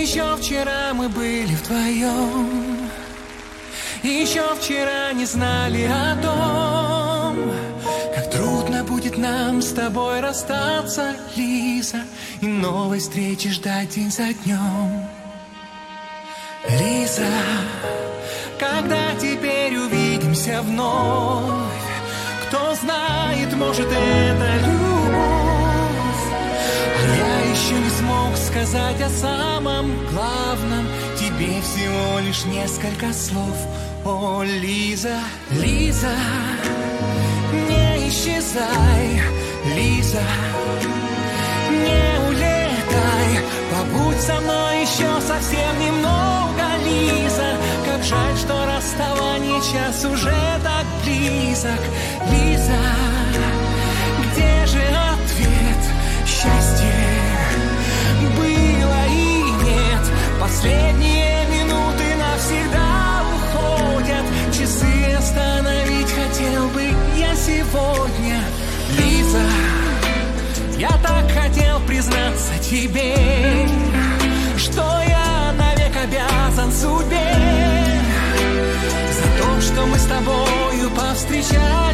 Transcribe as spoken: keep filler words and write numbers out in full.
Еще вчера мы были вдвоем, еще вчера не знали о том, как трудно будет нам с тобой расстаться, Лиза, и новой встречи ждать день за днем. Лиза, когда теперь увидимся вновь, кто знает, может, это любовь. А я еще не смог сказать о самом главном, тебе всего лишь несколько слов. О, Лиза, Лиза, не исчезай, Лиза, не улетай, побудь со мной еще совсем немного, Лиза. Как жаль, что расставание час уже так близок. Лиза, где же ответ? Счастье было и нет. Последние минуты навсегда уходят. Часы остановить хотел бы я сегодня. Лиза, я так хотел признаться тебе, что я навек обязан судьбе за то, что мы с тобою повстречались.